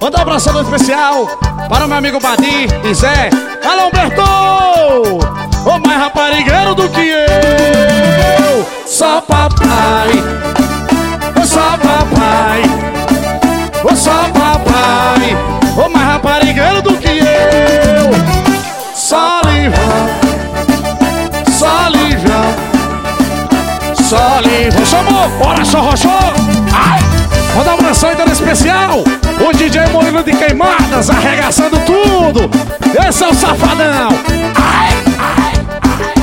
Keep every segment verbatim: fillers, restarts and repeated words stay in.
Manda um abração especial para o meu amigo Badim e Zé. Alô, Humberto! Ô, mais raparigueiro do que eu. Só papai, ô só papai, ô só papai. Ô, mais raparigueiro do que eu. Só livrão, só livrão, só livrão. Chamou, bora só rochou. Ai! Manda um abração então especial. O D J Molino de Queimadas, arregaçando tudo. Esse é o Safadão. Ai, ai, ai.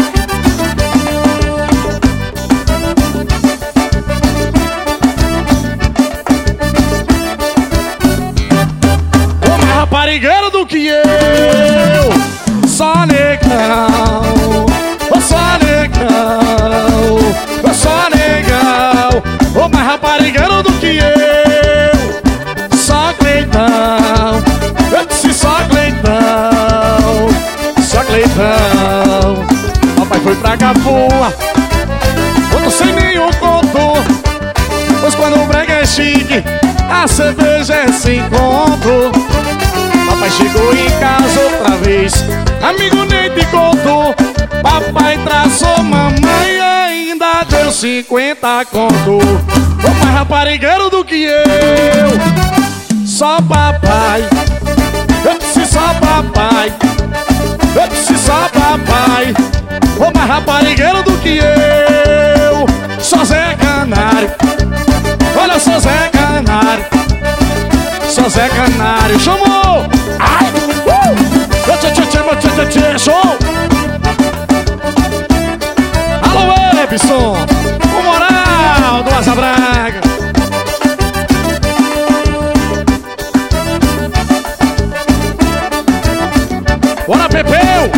Ô, mais raparigueiro do que eu. Só negão, ô só negão, ô só negão. Ô, mais raparigueiro do que eu. Só Cleitão, eu disse só Cleitão, só Cleitão. Papai foi pra Capoa, outro sem nenhum conto. Pois quando o brega é chique, a cerveja é sem conto. Papai chegou em casa outra vez, amigo nem te contou. Papai traçou mamãe, ainda deu cinquenta conto. Ô, mais raparigueiro do que eu. Só papai, eu disse só papai, eu disse só papai. Ô, mais raparigueiro do que eu. Só Zé Canário, olha só Zé Canário, só Zé Canário. Chamou! Ai! Uh! Tchê, tchê, tchê, tchê, tchê, tchê, show! Alô, Epson! O moral do Asa Braga! Bora, Pepeu!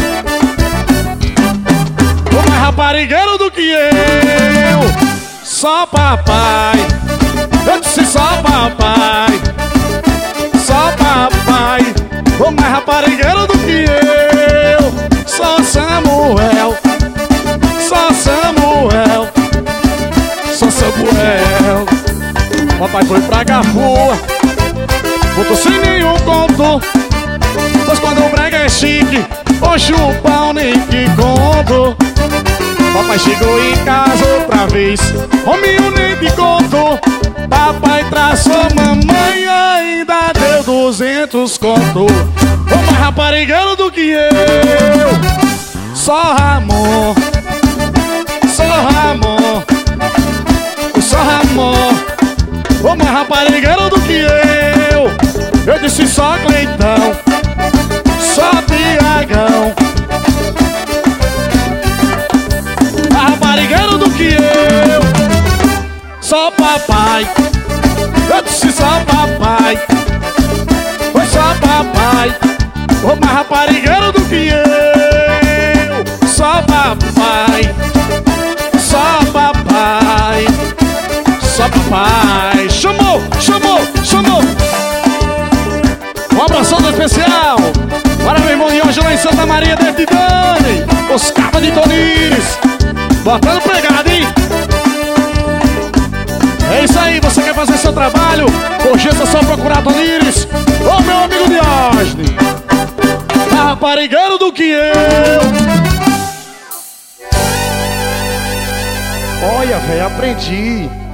O mais raparigueiro do que eu. Só papai, eu disse só papai, só papai. O mais raparigueiro do que eu. Só Samuel, só Samuel, só Samuel. Papai foi pra Capoa, voltou sem nenhum conto. Pois quando o brega é chique, hoje o pau nem te conto. Papai chegou em casa outra vez, hominho nem te conto. Papai traçou mamãe, ainda deu duzentos conto. Ô, mais raparigueiro do que eu. Só Ramon, só Ramon, só Ramon. Ô, mais raparigueiro do que eu. Eu disse só Cleitão, só Tiagão. Raparigueiro do que eu. Só papai, eu disse só papai, foi só papai. Ô, mais raparigueiro do que eu. Só papai, só papai, só papai. Chamou, chamou, chamou. Um abração especial para meu irmão de hoje lá em Santa Maria de Dani, os cabos de Tonires, botando pegada, hein? É isso aí, você quer fazer seu trabalho? Hoje é só procurar Tonires, ô meu amigo Diógenes, raparigueiro do que eu. Olha, velho, aprendi.